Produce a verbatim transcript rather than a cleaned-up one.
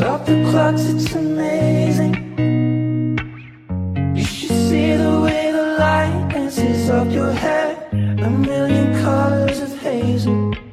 Stop the clocks, it's amazing. You should see the way the light dances up your hair, a million colors of hazel.